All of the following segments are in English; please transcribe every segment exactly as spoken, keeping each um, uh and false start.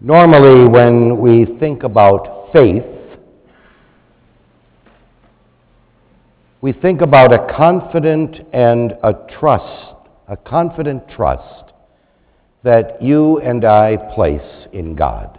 Normally, when we think about faith, we think about a confident and a trust, a confident trust that you and I place in God.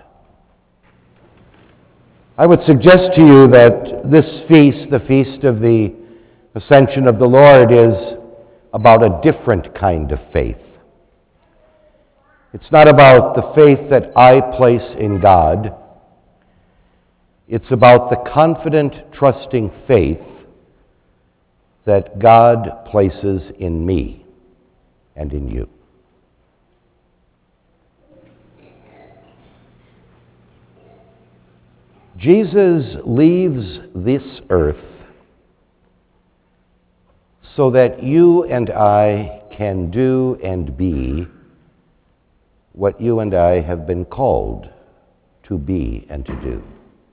I would suggest to you that this feast, the Feast of the Ascension of the Lord, is about a different kind of faith. It's not about the faith that I place in God. It's about the confident, trusting faith that God places in me and in you. Jesus leaves this earth so that you and I can do and be what you and I have been called to be and to do.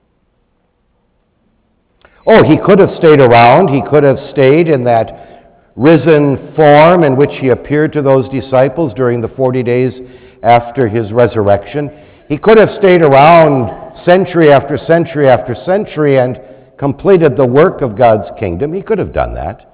Oh, he could have stayed around. He could have stayed in that risen form in which he appeared to those disciples during the forty days after his resurrection. He could have stayed around century after century after century and completed the work of God's kingdom. He could have done that.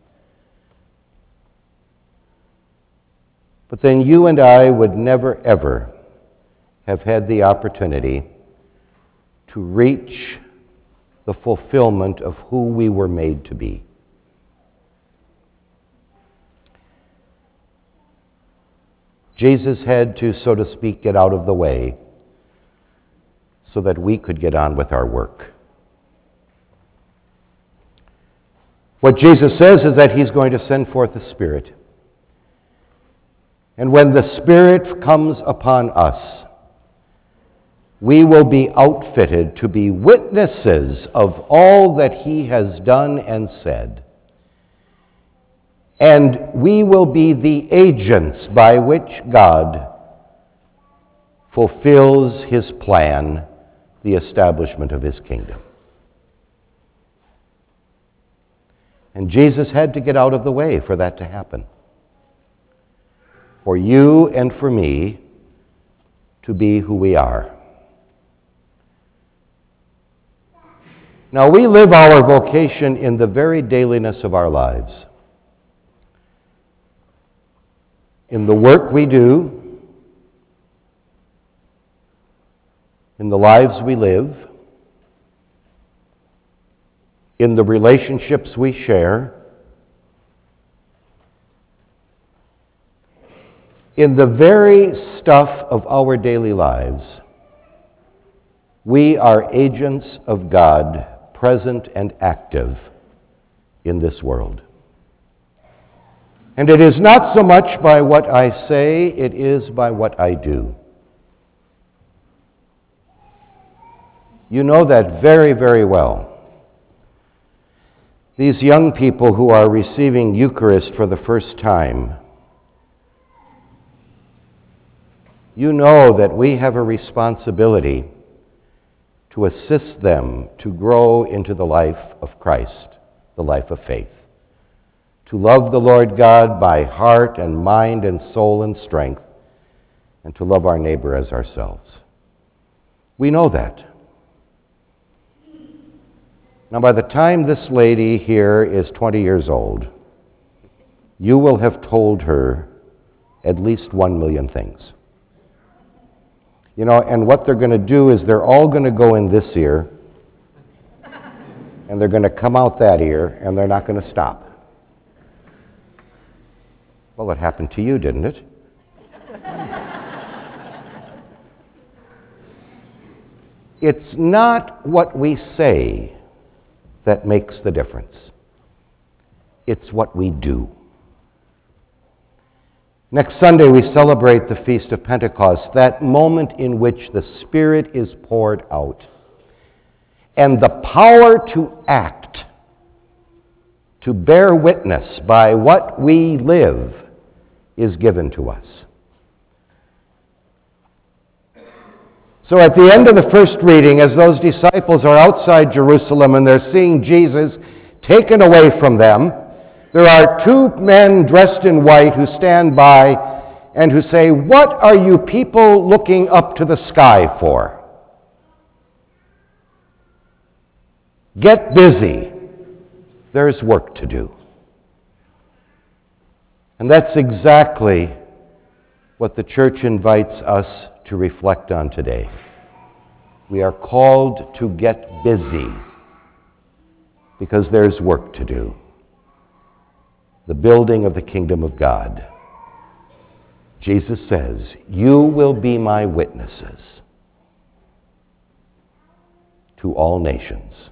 But then you and I would never, ever have had the opportunity to reach the fulfillment of who we were made to be. Jesus had to, so to speak, get out of the way so that we could get on with our work. What Jesus says is that he's going to send forth the Spirit. And when the Spirit comes upon us, we will be outfitted to be witnesses of all that he has done and said. And we will be the agents by which God fulfills his plan, the establishment of his kingdom. And Jesus had to get out of the way for that to happen. For you and for me to be who we are. Now, we live our vocation in the very dailiness of our lives. In the work we do, in the lives we live, in the relationships we share, in the very stuff of our daily lives. We are agents of God, present and active in this world. And it is not so much by what I say, it is by what I do. You know that very, very well. These young people who are receiving Eucharist for the first time, you know that we have a responsibility to assist them to grow into the life of Christ, the life of faith, to love the Lord God by heart and mind and soul and strength, and to love our neighbor as ourselves. We know that. Now, by the time this lady here is twenty years old, you will have told her at least one million things. You know, and what they're going to do is they're all going to go in this ear, and they're going to come out that ear, and they're not going to stop. Well, it happened to you, didn't it? It's not what we say that makes the difference. It's what we do. Next Sunday, we celebrate the Feast of Pentecost, that moment in which the Spirit is poured out. And the power to act, to bear witness by what we live, is given to us. So at the end of the first reading, as those disciples are outside Jerusalem and they're seeing Jesus taken away from them, there are two men dressed in white who stand by and who say, "What are you people looking up to the sky for? Get busy. There's work to do." And that's exactly what the church invites us to reflect on today. We are called to get busy because there's work to do. The building of the kingdom of God. Jesus says, "You will be my witnesses to all nations."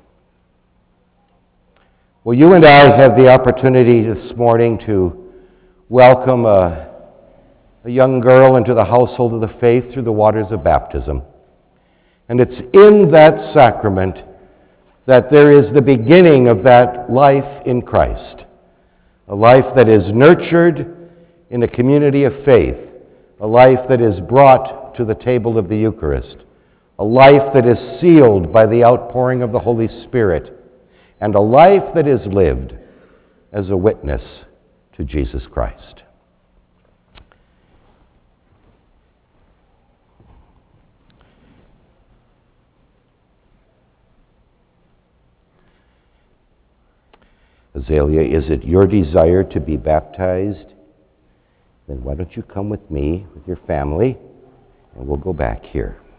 Well, you and I have the opportunity this morning to welcome a, a young girl into the household of the faith through the waters of baptism. And it's in that sacrament that there is the beginning of that life in Christ, a life that is nurtured in a community of faith, a life that is brought to the table of the Eucharist, a life that is sealed by the outpouring of the Holy Spirit, and a life that is lived as a witness to Jesus Christ. Azalea, is it your desire to be baptized? Then why don't you come with me, with your family, and we'll go back here.